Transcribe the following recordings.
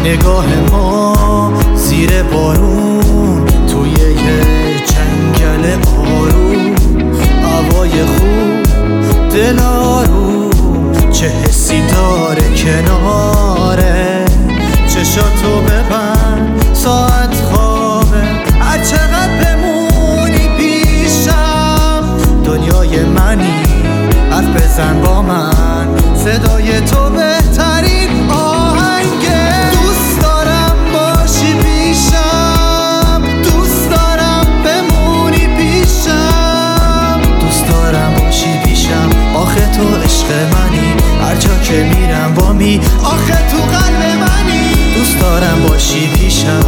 نگاه ما زیر بارون توی یه جنگل آروم، هوای خوب دل آروم، چه حسی داره کناره. چشاتو ببند ساعت خوابه، هر چقدر بمونی پیشم دنیای منی، حرف بزن با من، صدای تو بهترین آهنگه. دوست دارم باشی پیشم، دوست دارم بمونی پیشم، دوست دارم باشی پیشم. آخه تو عشق منی، هر جا که میرم وامی، آخه تو قلب منی. دوست دارم باشی پیشم،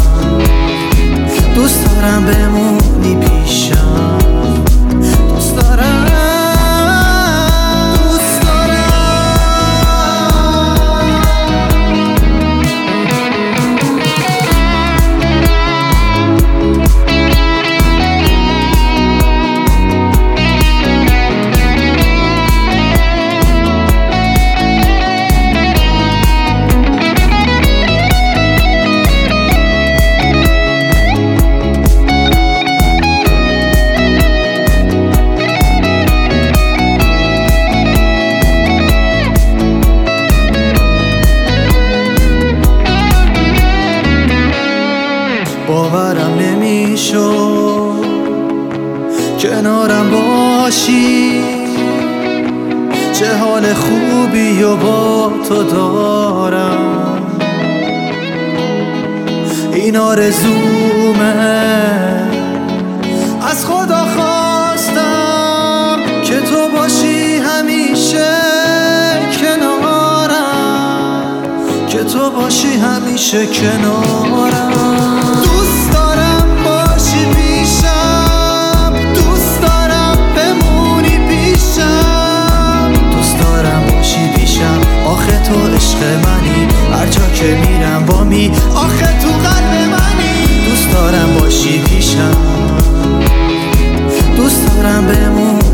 دوست دارم بمونی پیشم، دوست دارم. باورم نمیشد کنارم باشی، چه حال خوبی و با تو دارم. این آرزومه، از خدا خواستم که تو باشی همیشه کنارم، که تو باشی همیشه کنارم. دوست دارم باشی پیشم، دوست دارم بمونی پیشم، دوست دارم باشی پیشم. آخه تو عشق منی، هر جا که میرم وامی، آخه تو قلب منی. دوست دارم باشی پیشم، دوست دارم بمونی